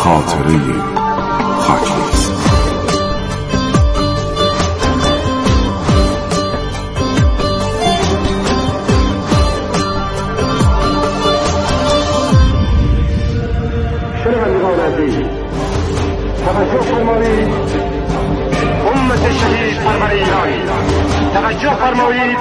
خاطره خاکریز. شنوندگان عزیز، توجه فرمایید. امت شهید پرور ایران، توجه فرمایید.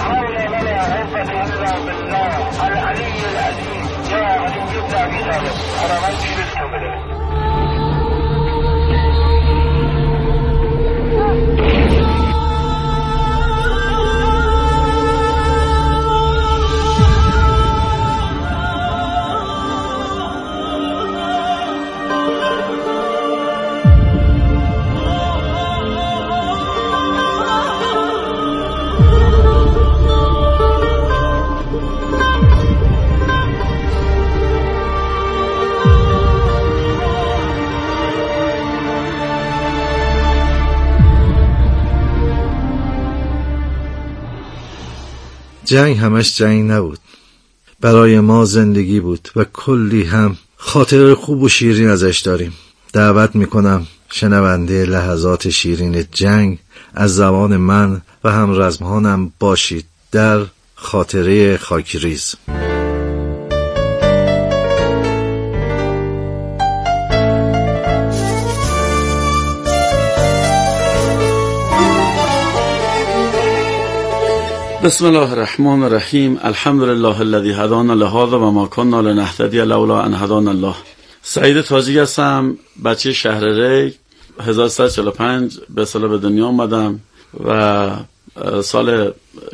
جنگ همش جنگ نبود، برای ما زندگی بود و کلی هم خاطره خوب و شیرین ازش داریم. دعوت میکنم شنونده لحظات شیرین جنگ از زبان من و همرزمانم باشید در خاطره خاکریز. بسم الله الرحمن الرحیم. الحمد لله الذی هدانا لهذا و ما كنا لنهتدی لولا ان هدانا الله. سعید تاجیک هستم، بچه شهر ری. 1345 به اصطلاح به دنیا آمدم و سال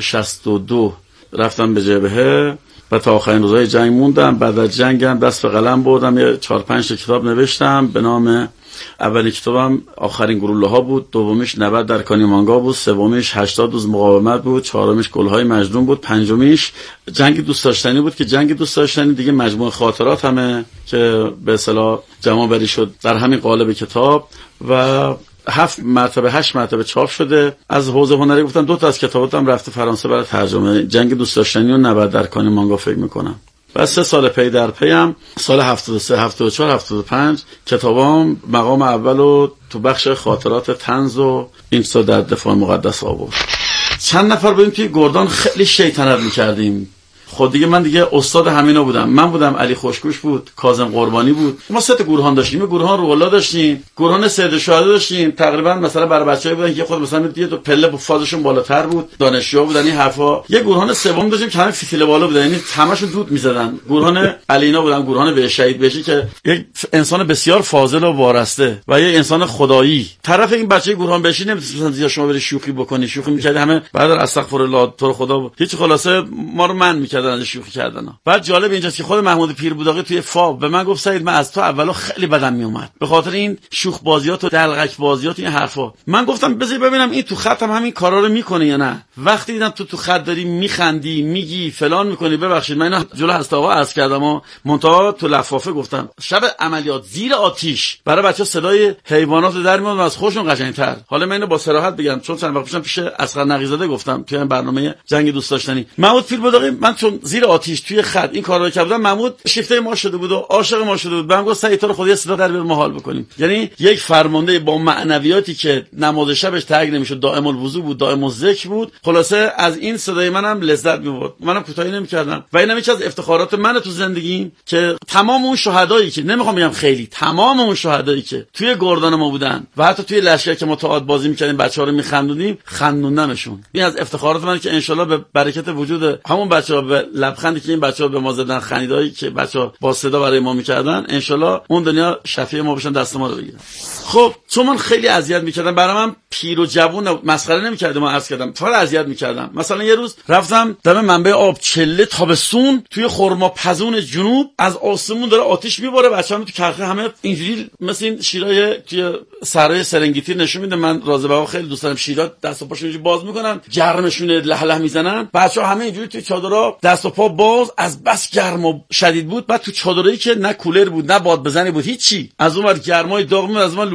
62 رفتم به جبهه و تا آخرین روزهای جنگ موندم. بعد از جنگم دست به قلم بردم، یه 4-5 کتاب نوشتم به نام، اولی کتابم آخرین گلوله ها بود، دومیش 90 در کانیمانگا بود، سومیش 80 روز مقاومت بود، چهارمیش گلهای مجنون بود، پنجمیش جنگ دوست داشتنی بود که جنگ دوست داشتنی دیگه مجموعه خاطرات همه که به اصطلاح جمع بری شد در همین قالب کتاب و 8 مرتبه چاپ شده. از حوزه هنری گفتم 2 تا از کتاباتم رفته فرانسه برای ترجمه، جنگ دوست داشتنی و 90 در کانیمانگا فکر میکنم. بعد 3 سال پی در پی هم سال 73 74 75 کتابام مقام اولو تو بخش خاطرات طنز و این سال در دفاع مقدس آورد. چند نفر بودیم توی گردان خیلی شیطنت میکردیم. خود دیگه من دیگه استاد همینا بودم. من بودم، علی خوشگوش بود، کاظم قربانی بود. ما 3 تا گروهان داشتیم. یه گروهان روح الله داشتیم، گروهان سید شهدا داشتیم. تقریبا مثلا برای بچه‌ای بودن که خود مثلا یه تو پله فازشون بالاتر بود، دانشجو بودن این حرفا. یه گروهان سوم داشتیم که همه فیفیل بالا بودن، یعنی همشون دود می‌زدن. گروهان علینا بودن، گروهان به شهید بشی که یک انسان بسیار فاضل و وارسته و یه انسان خدایی. طرف این بچه گروهان بشی نمی‌تونستن زیاد شما بری شوخی بکنی، شوخی می‌کردی همه بعد استغفرالله تو خدا. هیچ خلاصه ما رو من می‌کردن از شوخی کردن. بعد جالب اینجاست که خود محمود پیربوداقی توی فاب به من گفت سعید من از تو اولو خیلی بدم میومد به خاطر این شوخ بازیات و دلغک بازیات و این حرفا. من گفتم بذار ببینم این تو خطم همین کارا رو میکنه یا نه. وقتی دیدم تو خط داری میخندی میگی فلان میکنی، ببخشید من اینو جلو هست آقا عرض کردم و منتها تو لفافه گفتم شب عملیات زیر آتیش برای بچا صدای حیوانات در میاد و از خوشون قشنگتر. حالا من اینو با صراحت بگم چون چند وقت پیشم پیش اصغر نقی‌زاده گفتم توی برنامه جنگ دوست داشتنی. محمود پیربوداقی من چون زیر آتیش توی خط این کارو کردم، محمود شیفته ما شده بود و عاشق ما شده بود. من گفتم سعید تو رو خدا صدا در بیار ما حال بکنیم. یعنی یک فرمانده با معنویاتی که نماز شبش ترک نمیشد، دائم الوضو بود، دائم الذکر بود. خلاصه از این صدای منم لذت می‌برد، منم کوتاهی نمی‌کردم و اینم یکی از افتخارات من تو زندگیم که تمام اون شهدایی که نمیخوام بگم خیلی، تمام اون شهدایی که توی گردان ما بودن و حتی توی لشکر که ما تئاتر بازی می‌کردیم بچه‌ها رو می‌خندونیم، خندوندمشون. این از افتخارات من که ان شاءالله به برکت وجود همون بچه‌ها به لبخندی که این بچه‌ها به ما زدن، خندیدایی که بچه‌ها با صدا برای ما می‌کردن، ان شاءالله اون دنیا شفیع ما بشن، دست ما رو بگیرن. خب چون من خیلی اذیت می‌کردم، برای من پیر و جوون مسخره نمی‌کردم، ما عرض کردم فقط اذیت می‌کردم. مثلا یه روز رفتم دم منبع آب، چله تابستون توی خرما پزون جنوب، از آسمون داره آتش میباره، بچه‌ها تو کرخه همه اینجوری مثل این شیرای توی صحرای سرنگیتی نشون میده. من رازه بابا خیلی دوست دارم شیرا دست و پاشون باز میکنن، گرمشون له له میزنن، بچه‌ها همه اینجوری توی چادرها دست و پا باز، از بس گرم و شدید بود. بعد تو چادرایی که نه کولر بود نه باد بزنی بود هیچی، از اون ور گرمای داغ میاد، از من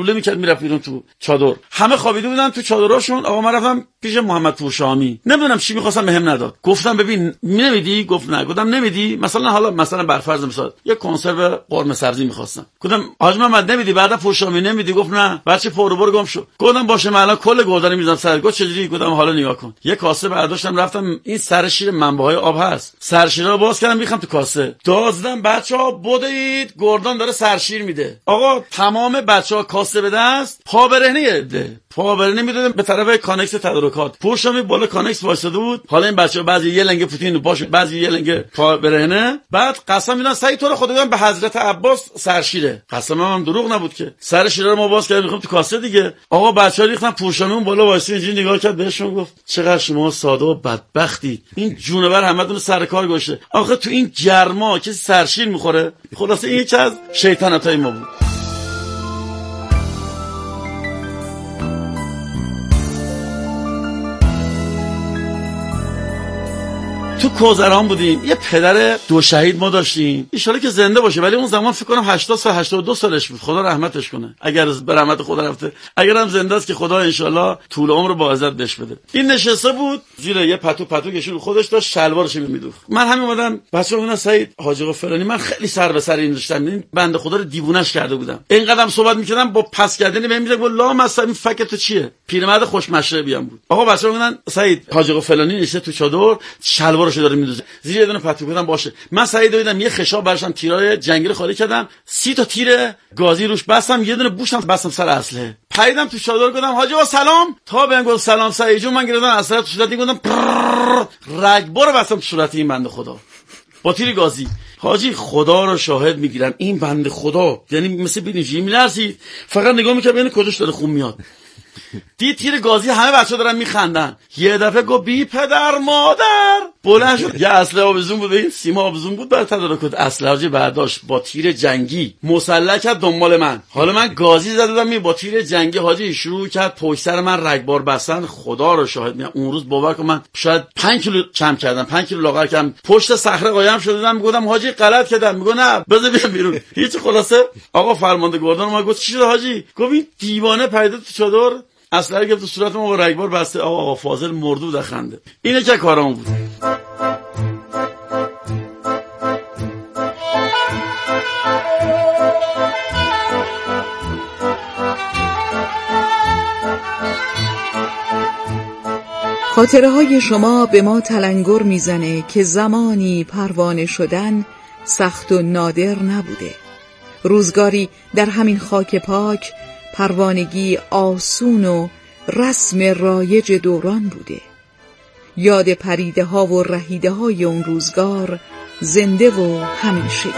لوله میکرد میرفت بیرون تو چادر. همه خوابیده بودن تو چادراشون. آقا من رفتم پیش محمد پورشامی، نمیدونم چی می‌خواستم بهم نداد. گفتم ببین نمیدی؟ گفت نه. گفتم نمیدی؟ مثلا برفرض مثال یه کنسرو قرمه سبزی می‌خواستم. گفتم حاج محمد نمیدی؟ بعدا پورشامی نمیدی؟ گفت نه. بچه پرو گم شو. گفتم باشه من الان کل گردن میذارم سر. گفت چجوری؟ گفتم حالا نگاه کن. یه کاسه برداشتم رفتم، این سر شیر منبع‌های آب هست، سرشیر رو باز کردم ریختم تو کاسه، دادم بچه‌ها بدید گردان داره سرشیر میده. آقا تمام بچه‌ها کاسه به دست، پا برهنه پا برهنه میدادن به طرف کانکس تدارکات. پورشامی بالا کانکس وایساده بود. حالا این بچه‌ها بعضی یه لنگه پوتین باشه، بعضی یه لنگه پا برهنه. بعد قسم میدن سعید تو رو خدا بدن به حضرت عباس سرشیره. قسمم هم دروغ نبود که سر شیره رو ما باز کردیم میخوام تو کاسه دیگه. آقا بچه‌ها ریختن، پورشامی اون بالا وایسید اینجوری نگاه کرد بهشون گفت چقدر شما ساده و بدبختی، این جونور همتون سر کار گذاشته. آخه تو این گرما کسی سرشیر میخوره؟ خلاصه این یکی از شیطنتای ما بود. تو کوزران بودیم، یه پدر دو شهید ما داشتیم، ان شاءالله که زنده باشه، ولی اون زمان فکر کنم 82 سالش بود، خدا رحمتش کنه. اگر به رحمت خدا رفته، اگرم زنده است که خدا ان شاءالله طول عمر با عزت بهش بده. این نشسته بود زیر یه پتو کشون خودش داشت شلوارش میدوخت. من همین اومدم بچه‌ها گفتن سعید حاج آقا فلانی، من خیلی سر به سر این داشتم، این بنده خدا رو دیوونه‌اش کرده بودم. اینقدرم صحبت می‌کردم با پس کردنی بهم میگه لا مثلا این فکر تو چیه؟ پیرمرد خوش مشربی هم بود. آقا بچه‌ها گفتن سعید حاج آقا فلانی نشسته تو چادر شلوارش داره میدوزه. زیر یه دونه پتو گفتم باشه. من سعید دیدم یه خشاب برشم تیرای جنگی رو خالی کردم، 30 تا تیر گازی روش بستم، یه دونه بوشم بستم سر اسلحه. پریدم تو چادر گفتم حاج آقا سلام. تا بهم گفت سلام سعید جون، من گرفتم اسلحه تو صورت گفتم رگبار بستم تو صورت این بنده خدا با تیر گازی. حاجی خدا رو شاهد میگیرم این بنده خدا یعنی مثل بینیجی میلرزید، فقط نگاه میکنم ببین کجاش داره خون میاد. دید تیر گازی، همه بچه‌ها دارن میخندن. یه دفعه گفت بی پدر مادر بلند شد، یه اسلحه آویزون بود، این سیما آویزون بود برای تدارکات، اسلحه برداشت با تیر جنگی مسلح کرد دنبال من. حالا من گازی زده بودم با تیر جنگی، حاجی شروع کرد پشت سر من رگبار بستن. خدا رو شاهد میگم اون روز باور کن من شاید 5 کیلو کم کردم، 5 کیلو لاغر کردم، پشت صخره قایم شدم. میگفتم حاجی غلط کردم، میگه نه بذار بیام بیرون. هیچ خلاصه آقا فرمانده گردان ما گفت چی شده حاجی؟ گفت این دیوانه پیدا تو چادر اصلا گرفت تو صورت ما با رگبار بسته. آقا فاضل مردود از خنده. اینه که کارام بود. خاطره های شما به ما تلنگر میزنه که زمانی پروانه شدن سخت و نادر نبوده. روزگاری در همین خاک پاک پروانگی آسون و رسم رایج دوران بوده. یاد پریده ها و رهیده های اون روزگار زنده و همیشگی.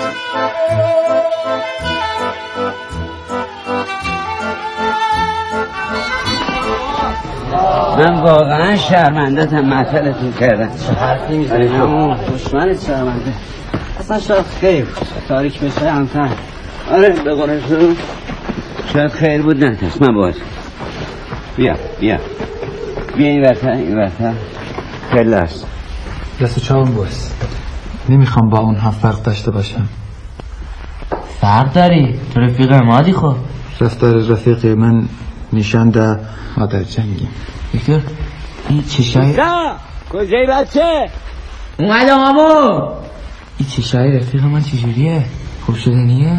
من واقعا شرمنده‌ام مسئله‌تون کردم. چه حرفی میزنی؟ دشمنت شرمنده. اصلا شاید خیر تاریک بشه همتن. آره به قول تو شاید خیر بود نتست. من باید بیا این ورتر خیلی هست دست چاون باز. نمیخوام با اون هم فرق داشته باشم. فرق داری؟ تو رفیق مادی خب. رفتار رفیق من نشانده ما در جنگیم. دکتر این چشای نه کجای بچه؟ اومدم امو. این چشای رفیق من چجوریه؟ خوب شدنیه؟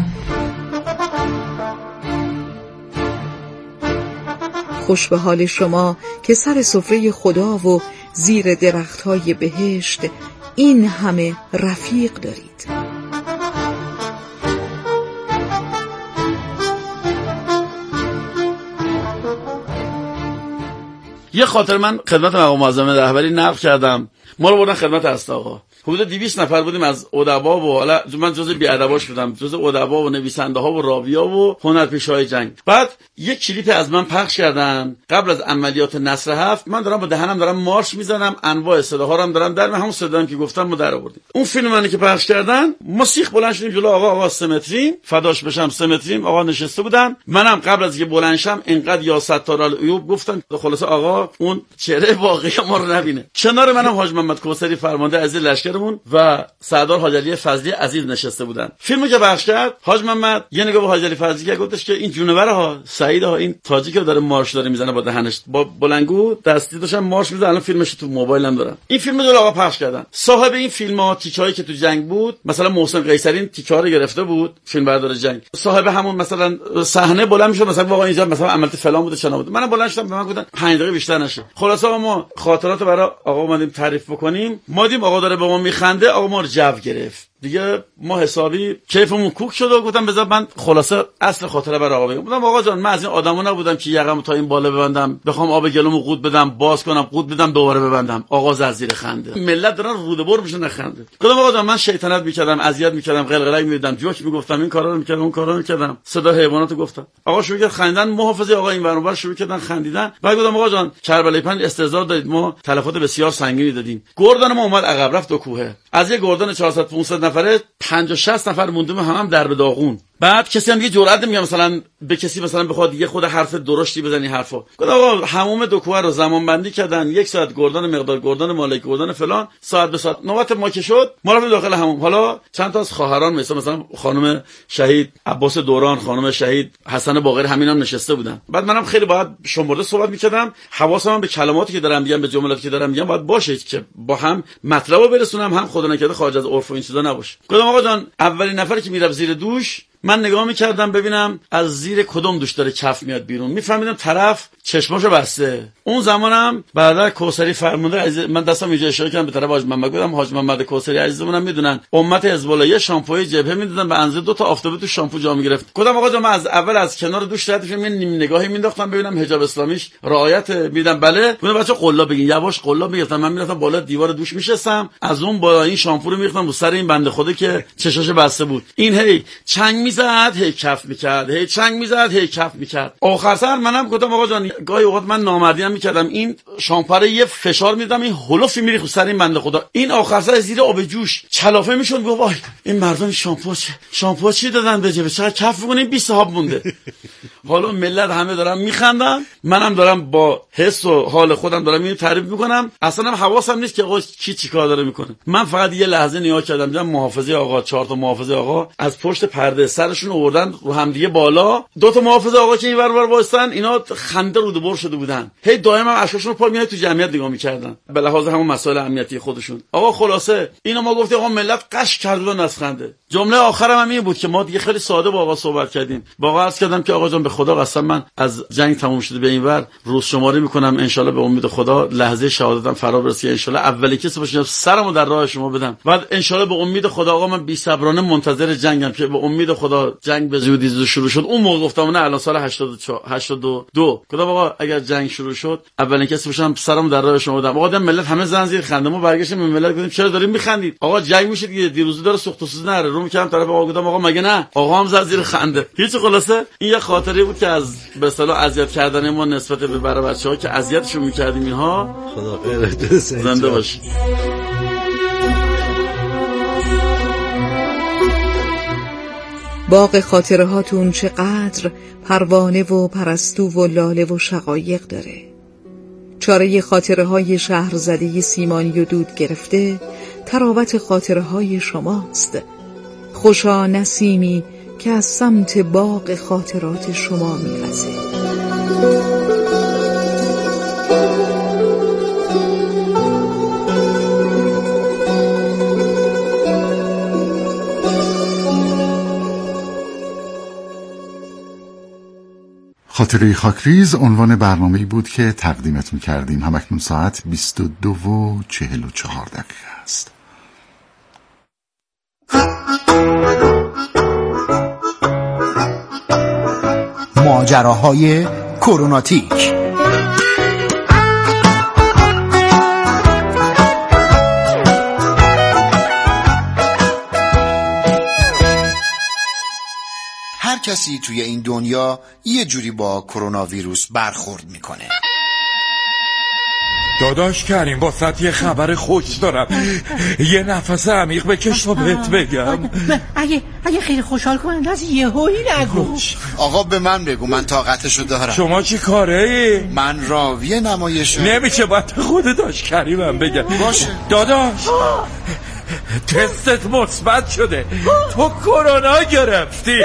خوش به حال شما که سر سفره خدا و زیر درختهای بهشت این همه رفیق دارید. یه خاطر من خدمت مقام معظم رهبری نقل کردم. ما رو بردن خدمت استا. حدود 200 نفر بودیم از ادبا و حالا من جزء بی‌ادباش بودم، جزء ادبا و نویسنده ها و راویا و هنرپیشه‌های جنگ. بعد یک کلیپ از من پخش کردن قبل از عملیات نصر 7. من دارم با دهنم دارم مارش میزنم، انواع صداها رو هم دارم در همون صدام که گفتم ما در آوردیم. اون فیلم منی که پخش کردن ما سیخ بلند شدیم جلو آقا سمتریم، فداش بشم سمتریم. آقا نشسته بودن، منم قبل از اینکه بلند شم انقدر یا ستارالعیوب گفتن خلاص آقا اون چهره واقعی ما رو نبینه. کنار منم حاج محمد کوثری فرمانده عزیز لشکر مدیرمون و سردار حاج علی فضلی عزیز نشسته بودن. فیلمو که پخش کرد حاج محمد یه نگاه به حاج علی فضلی که گفتش که این جونور ها سعید ها این تاجیک داره مارش داره میزنه با دهنش با بلنگو دستی داشتن مارش میزنه. الان فیلمش تو موبایلم دارم. این فیلمو دو آقا پخش کردن. صاحب این فیلم‌ها تیکه‌ای که تو جنگ بود مثلا محسن قیصری این تیکه‌ها رو گرفته بود فیلم بردار جنگ. صاحب همون مثلا صحنه بلند میشه مثلا واقعا اینجا مثلا عملیات فلان بوده چنا بوده. منم بلند شدم به من گفتن 5 دقیقه بیشتر نشه. خلاص ما خاطرات برای آقا اومدیم تعریف بکنیم. ما دیدیم آقا داره به ما میخنده. آقا ما رو جو گرفت دیگه. ما حسابی کیفمون کوک شد و گفتم بذار من خلاصه اصل خاطره برای آقا بگم. گفتم آقا جان من از این آدما نبودم که یقم تا این بالا ببندم بخوام آب گلومو قورت بدم باز کنم قورت بدم دوباره ببندم. آقا زیر خنده ملت دارن روده بر میشن نخنده. گفتم آقا جان من شیطنت میکردم اذیت میکردم قلقلک میدادم جوک میگفتم این کارا رو میکردم اون کارا رو میکردم صدا حیواناتو گفتم. آقا شروع کرد خندیدن. محافظه آقا این ور اون ور شروع کردن خندیدن. بعد گفتم آقا جان کربلای 5 استعداد دارید ما تلفات بسیار سنگینی دادیم. گردن ما اومد عقب رفت دو کوهه. از یه گردن 400 500 نفره 50 60 نفر موندیم هم در به داغون. بعد کسی هم دیگه جرئت نمیگه مثلا به کسی مثلا بخواد یه خود حرف درشتی بزنی حرفا. گفت آقا هموم دو کوه رو زمان بندی کردن 1 ساعت گردن مقدار گردن مالک گردن فلان ساعت به ساعت نوبت ما که شد ما رفتیم داخل هموم. حالا چند تا از خواهران مثلا خانم شهید عباس دوران خانم شهید حسن باقری همینام نشسته بودن. بعد منم خیلی باید شمرده صحبت میکردم. حواسم به کلماتی که دارم میگم به جملاتی که دارم میگم باید باشه که با هم مطلبو برسونم هم خدا نکرده خارج از عرف و این چیزا نباشه. گفتم آقا جان اولین نفری که میرفت زیر دوش من نگاه میکردم ببینم از زیر کدوم دوش داره کف میاد بیرون. میفهمیدم طرف چشماشو بسته. اون زمانم بعدا کوثری فرمانده عزیز من دستم اینجا اشاره کردم به طرف حاج محمد. گفتم حاج محمد کوثری عزیزمونم میدونن امت حزب الله یه شامپوی جبهه میدادن به اندازه 2 تا آفتابه تو شامپو جا میگرفت. گفتم آقا جان من از اول از کنار دوش رد میشم نیم نگاهی مینداختم ببینم حجاب اسلامیش رعایت میدم. بله گفتم بچا قلا بگین یواش قلا میگفتم. من میرفتم بالا دیوار دوش میشستم از اون بالا این شامپو رو میریختم رو سر این بنده خدا که چشاش بسته بود. این هی چنگ میزد هی کف میکرد هی چنگ میزد هی کف میکرد. آخر سر منم گفتم آقا جان گاهی اوقات من نامردی هم میکردم این شامپو یه فشار میدادم این هلوفی میریخت سر این بنده خدا. این آخر سر زیر آب جوش چلافه میشد. گفت وای این مردم شامپو چی دادن به جبه چقدر کف میکنه 20 صاحب مونده. حالا ملت همه دارن میخندن منم دارم با حس و حال خودم دارم اینو تعریف میکنم. اصلا هم حواسم نیست که آقا کی چیکار داره میکنه. من فقط یه لحظه نگاه کردم دیدم محافظه آقا 4 تا محافظه آقا از پشت پرده سرشون آوردن رو هم دیگه بالا. 2 تا محافظه آقا که این ور ور وایسن اینا خنده رو دبر شده بودن. هی دائما اشکاشون رو پا میاد تو جمعیت نگاه میکردن به لحاظ همون مسائل امنیتی خودشون. آقا خلاصه اینو ما گفتیم آقا ملت قش کردن از خنده. جمله آخرم هم این بود که ما دیگه خیلی ساده با آقا صحبت کردیم. با آقا عرض کردم که آقا جان به خدا قسم من از جنگ تموم شده به این ور روز شماری میکنم ان شاءالله به امید خدا لحظه شهادتم فرا برسه ان شاءالله اولین کسی باشم سرمو در راه شما بدم. بعد ان شاءالله به امید خدا آقا من بی صبرانه منتظر جنگم که به امید خدا جنگ به زودی شروع شد. اون موقع گفتم نه الان سال 82 گفتم آقا اگر جنگ شروع شد اولین کسی باشم سرمو در راه شما بدم. آقا ملت همه زن زیر خنده. ما برگشتیم به ملت گفتیم چرا دارین میخندید آقا جنگ میشه دیگه دیروز داره سوخت و سوز نره رو میکردم طرف آقا گفتم آقا مگه نه آقا هم زد زیر خنده. هیچ خلاصه این یه خاطره بود که از به اصطلاح اذیت کردن ما نسبت به برای بچه‌ها که اذیتشون میکردیم اینها. خدا خیرت زنده باشی. باغ خاطره هاتون چقدر پروانه و پرستو و لاله و شقایق داره. چاره خاطره های شهر زده سیمانی و دود گرفته تراوت خاطره های شماست. خوشا نسیمی که از سمت باغ خاطرات شما می‌وزه. خاطره خاکریز عنوان برنامه‌ای بود که تقدیمتون کردیم. همکنون ساعت 22:44 است. ماجراهای کروناتیک. هر کسی توی این دنیا یه جوری با کرونا ویروس برخورد میکنه. داداش کریم واسه یه خبر خوش دارم. یه نفس عمیق بکش تا بهت بگم. اگه خیلی خوشحال کننده از یهویی نگو. آقا به من بگو من طاقتشو دارم. شما چی کاره ای؟ من راوی نمایشم. نمیشه باید خود داش کریمم بگم. باشه داداش تستت مثبت شده. تو کرونا گرفتی.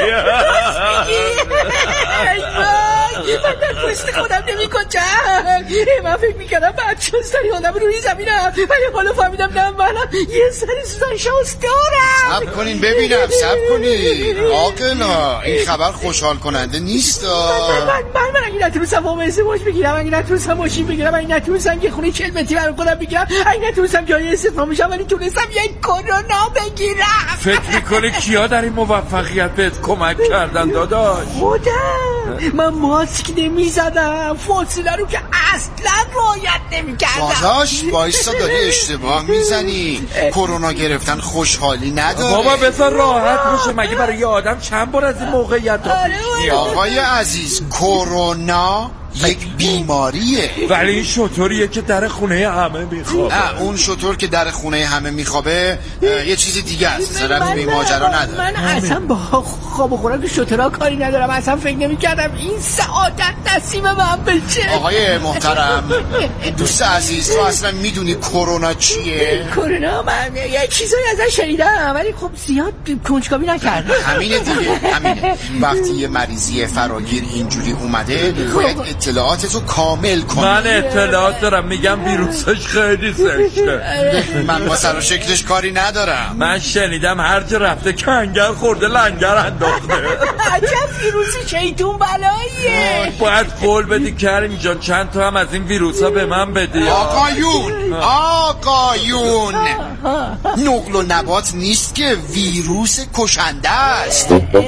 من پشت خودم نمی‌کنم. من فکر می‌کردم بچه سری آدم روی زمینم، ولی حالا فهمیدم نه، من یه سری سوزن شانس دارم. صبر کنین ببینم، صبر کنین آقلا، این خبر خوشحال کننده نیست. من اگه نتونستم وام ازدواج بگیرم، اگه نتونستم ماشین بگیرم، اگه نتونستم یه خونه 40 متری برای خودم بگیرم، اگه نتونستم جای استثمار بشم، ولی تونستم یه کرونا بگیرم. فکر می‌کنی کیا در این موفقیت بهت کمک کردن داداش؟ خودم. من ماسک نمیزدم، فاصله رو که اصلا رعایت نمی‌کردم. داداش وایسا، داری اشتباه میزنی. کرونا گرفتن خوشحالی نداره. بابا بذار راحت باشه، مگه برای یه آدم چند بار از این موقعیت ها پیش میاد؟ آقای عزیز، کرونا یک بیماریه، ولی این شطوریه که در خونه همه میخوابه. نه، اون شطور که در خونه همه میخوابه یه چیز دیگه است. زرم به ماجرا نداره. من اصلا با خواب و خوراک شطورا کاری ندارم. اصلا فکر نمی‌کردم این سعادت نصیب من بشه. آقای محترم، دوست عزیز، تو اصلا میدونی کرونا چیه؟ کرونا من یه چیزایی ازش شنیدم، ولی خب زیاد کنجکاوی نکردم. همینه دیگه، همینه. وقتی یه مریضی فراگیر اینجوری اومده باید اطلاعاتتو کامل کنی. من اطلاعات دارم، میگم ویروسش خیلی زشته. من با سر و شکلش کاری ندارم. من شنیدم هر جا رفته کنگر خورده لنگر انداخته. عجب ویروس شیطون بلاییه. باید قول بدی کریم جان چند تا هم از این ویروس ها به من بدی. آقایون نقل و نبات نیست که ویروس کشنده است.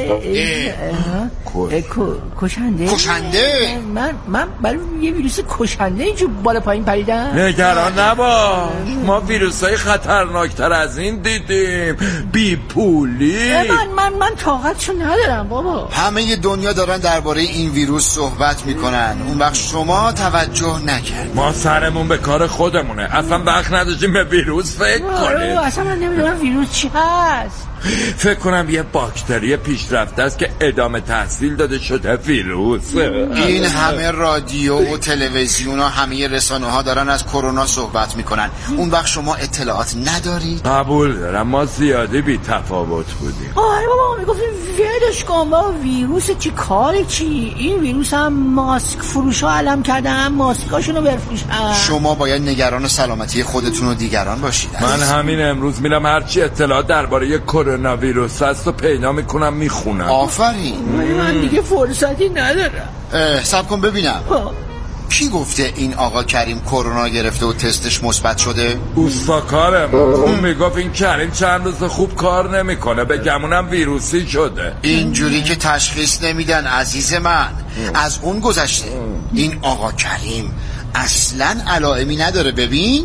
کشنده؟ من برای یه ویروس کشنده اینجور بالا پایین پریدم. نگران نباش، ما ویروس های خطرناکتر از این دیدیم. بی پولی. من طاقتشو ندارم بابا. همه دنیا دارن درباره این ویروس صحبت میکنن، اون وقت شما توجه نکرد. ما سرمون به کار خودمونه، اصلا وقت نداشتیم به ویروس فکر کنیم. اصلا من نمیدونم ویروس چی هست. فکر کنم یه باکتری پیشرفته است که ادامه تحصیل داده شده ویروس. این همه رادیو و تلویزیون و همه رسانه ها دارن از کرونا صحبت میکنن، اون وقت شما اطلاعات ندارید؟ قبول دارم ما زیادی بی تفاوت بودیم. آره بابا میگفتیم ولش کن با ویروس چی کاری چی، این ویروس هم ماسک فروش ها علم کردن، ماسکاشونو بفروشن. شما باید نگران سلامتی خودتون و دیگران باشید. من همین امروز میرم هرچی اطلاعات درباره کرونا ویروس هست و پیدا میکنم میخونم. آفرین. من دیگه فرصتی ندارم. صبر کن ببینم. کی گفته این آقا کریم کرونا گرفته و تستش مثبت شده؟ اوستاکارم. اون میگفت این کریم چند روز خوب کار نمیکنه، به گمونم ویروسی شده. اینجوری که تشخیص نمیدن عزیز من. از اون گذشته این آقا کریم اصلا علائمی نداره. ببین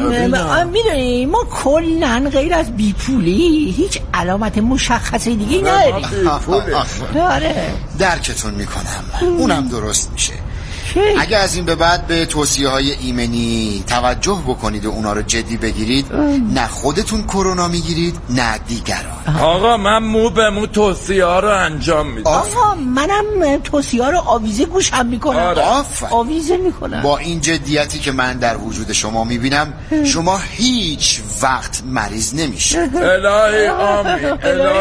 میدونی ما کلن غیر از بیپولی هیچ علامت مشخصی دیگه نداریم. داره. درکتون میکنم، اونم درست میشه. اگه از این به بعد به توصیه های ایمنی توجه بکنید و اونا رو جدی بگیرید، نه خودتون کرونا میگیرید نه دیگران. آقا من مو به مو توصیه ها رو انجام میدم. آقا منم توصیه ها رو آویزه گوشم میکنم. آویزه میکنم. با این جدیتی که من در وجود شما میبینم شما هیچ وقت مریض نمیشه. الهی آمین.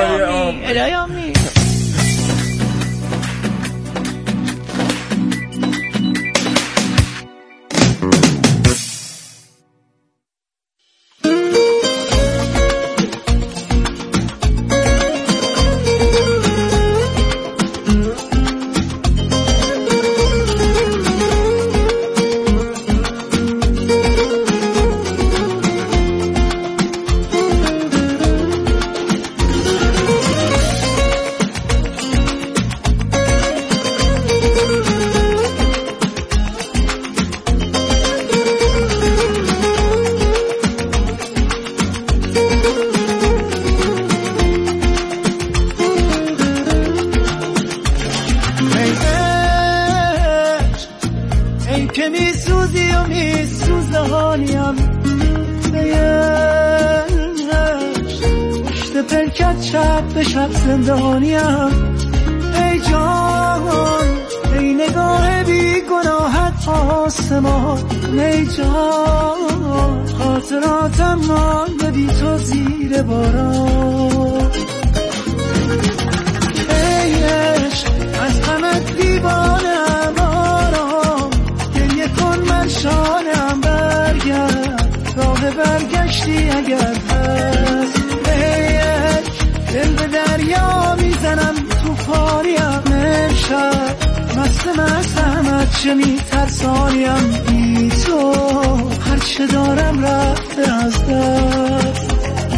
الهی آمین. شب زندانیم. ای جان ای نگاه بی گناهت آسمان نیجان، خاطراتم مانده بی تو زیر باران. ای عشق از غمت دیوانم، آرام گریه کن من شانم، برگرد راه برگشتی اگر هست. ای عشق دل به دریا میزنم، توفانیم امشب، مستم از چه میترسانیم، بی تو هرچه دارم رفته از دست.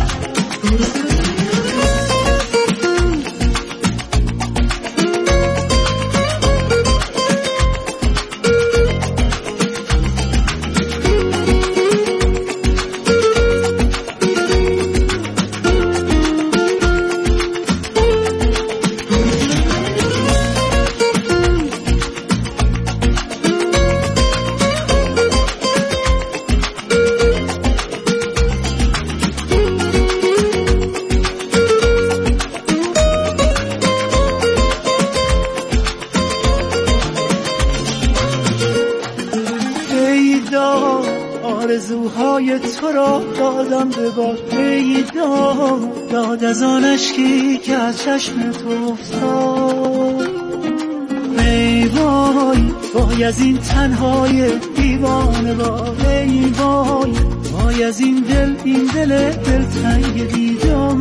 آرزوهای تو را دادم به باد، ای داد از آن اشکی که از چشم تو افتاد. ای وای از این تنهای دیوانه باد، ای وای از این دل تنگ بیدار.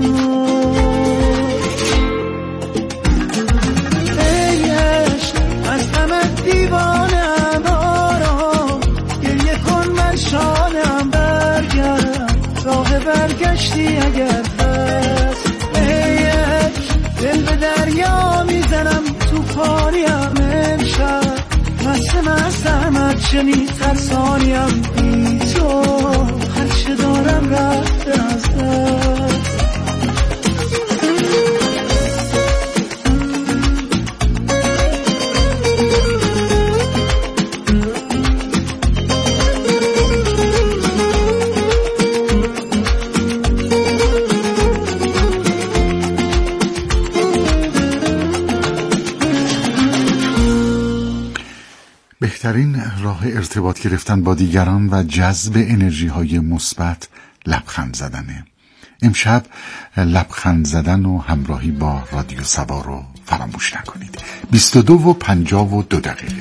ای عشق از غمت دیوانم، آرام گریه کن من شانم، برگرد راه برگشتی اگر هست. ای عشق دل به دریا میزنم، توفانیم امشب، مستم از چه میترسانیم، بی تو هرچه دارم رفته از دست. بهترین راه ارتباط گرفتن با دیگران و جذب انرژی های مثبت لبخند زدنه. امشب لبخند زدن و همراهی با رادیو سبا رو فراموش نکنید. 22:52.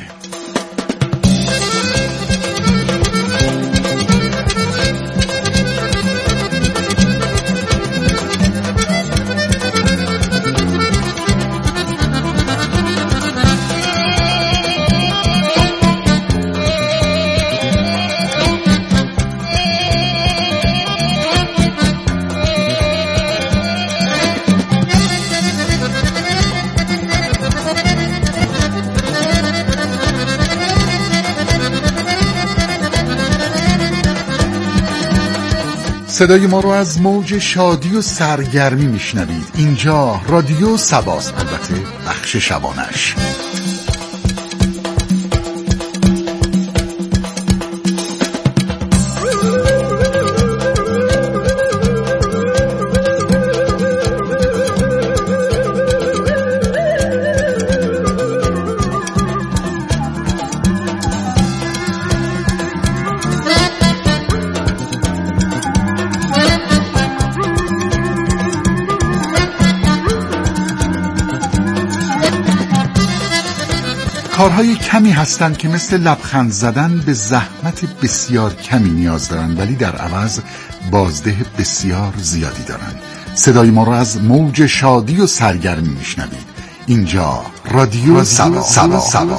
صدای ما رو از موج شادی و سرگرمی میشنوید. اینجا رادیو سباست، البته بخش شبانش. کارهای کمی هستند که مثل لبخند زدن به زحمت بسیار کمی نیاز دارن، ولی در عوض بازده بسیار زیادی دارن. صدای ما رو از موج شادی و سرگرمی میشنوید. اینجا رادیو سبا.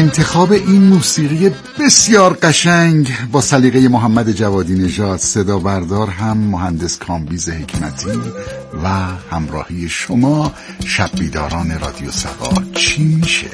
انتخاب این موسیقی بسیار قشنگ با سلیقه محمد جوادی نژاد، صدا بردار هم مهندس کامبیز حکمتی و همراهی شما شب بیداران رادیو سبا چی میشه؟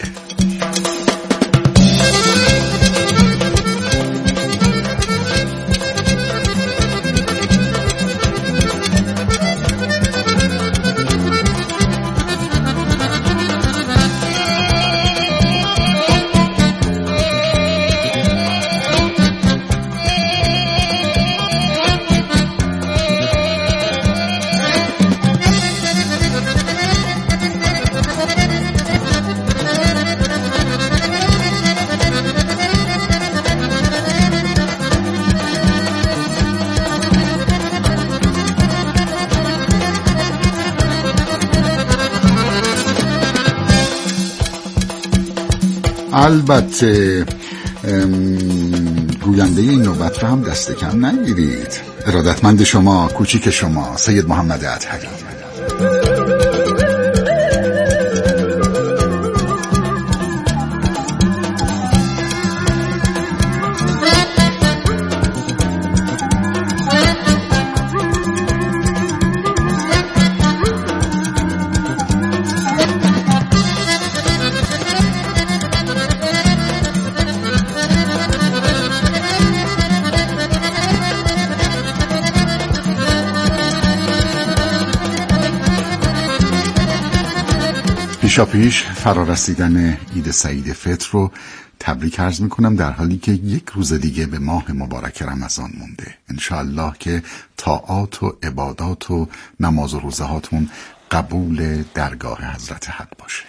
البته گوینده این نوبت رو هم دست کم نگیرید. ارادتمند شما، کوچیک شما، سید محمد اطهری. پیش فرارسیدن عید سعید فطر رو تبریک عرض میکنم، در حالی که یک روز دیگه به ماه مبارک رمضان مونده. انشاءالله که طاعات و عبادات و نماز و روزه هاتون قبول درگاه حضرت حق باشه.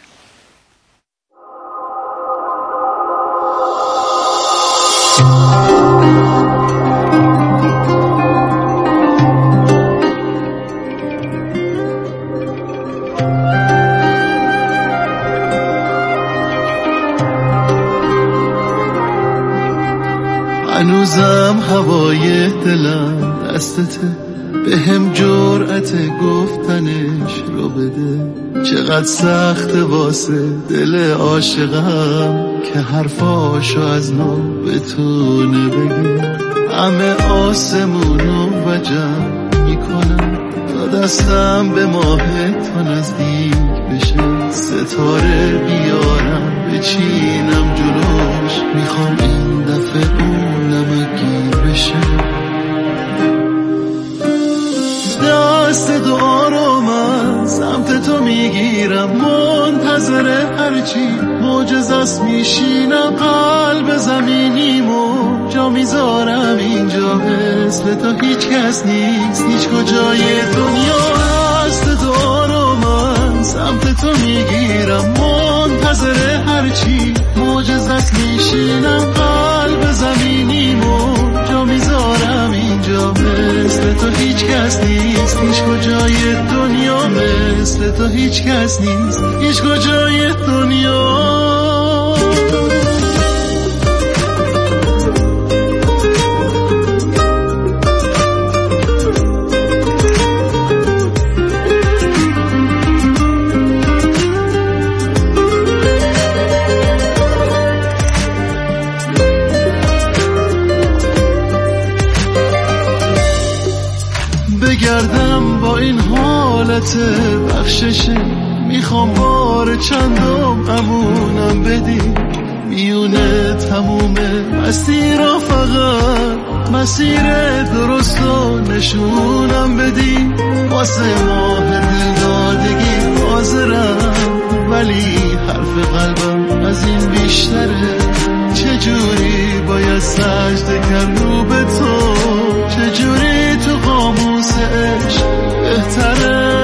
هنوزم هوای دلم دستته، به هم جرأت گفتنش رو بده. چقدر سخت واسه دل عاشقم که حرفاشو از نو بتونه بگه. همه آسمونو وجم میکنم تا دستم به ماه تا نزدیک بشه. ستاره بیارم بچینم جلوش، میخوام این دفعه نمگیر بشه. دست دعا رو من سمت تو میگیرم، منتظر هرچی معجزه‌ست میشینم. قلب زمینیمو جا میذارم اینجا، مثل تو هیچ کس نیست هیچ کجای دنیا. دست دعا رو من سمت تو میگیرم، منتظر هرچی معجزه‌ست میشینم. قلب زمینیمو جا میذارم اینجا، مثل تو هیچ کس نیست هیچ کجای دنیا. مثل تو هیچ کس نیست هیچ کجای دنیا. بگردم با این حالت بخششه، میخوام بار چندم امونم بدی. میونه تموم مسیر فقط مسیر درست رو نشونم بدی. واسه ماه دلدادگی حاضرم، ولی حرف قلبم از این بیشتره. چجوری باید سجده کرد رو به تو، چجوری تو قاموس عشق بهتره.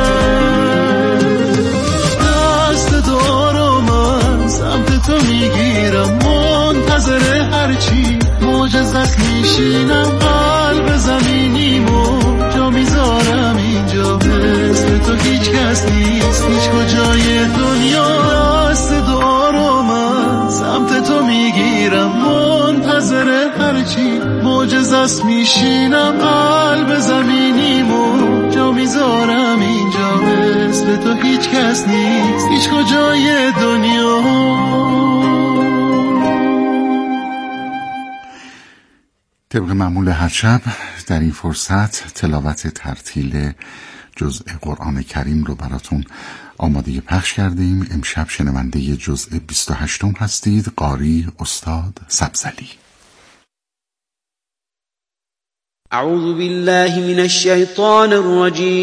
دست دعا رو من سمت تو میگیرم، منتظر هرچی معجزه‌ست میشینم. قلب زمینیمو جا میذارم اینجا، مثل تو هیچ کس نیست هیچ کجای دنیا. دست دعا رو من سمت تو میگیرم، منتظر هرچی معجزه‌ست میشینم. قلب زمینیمو جا میذارم اینجا، مثل تو هیچ کس نیست هیچ کجای دنیا. طبق معمول هر شب در این فرصت تلاوت ترتیل جزء قرآن کریم رو براتون آماده پخش کردیم. امشب شنونده جزء 28 هستید. قاری استاد سبزلی. اعوذ بالله من الشیطان الرجیم.